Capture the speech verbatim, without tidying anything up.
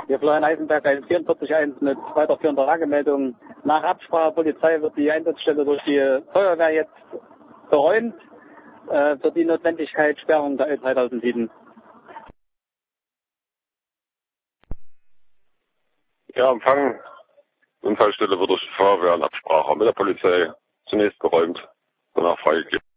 Hier Florian Eisenberg, eins vierundvierzig eins mit weiterführender Lagemeldung. Nach Absprache Polizei wird die Einsatzstelle durch die Feuerwehr jetzt geräumt äh, für die Notwendigkeit Sperrung der L zweitausendsieben. Ja, Empfang. Unfallstelle wird durch die Feuerwehr in Absprache mit der Polizei zunächst geräumt, danach freigegeben.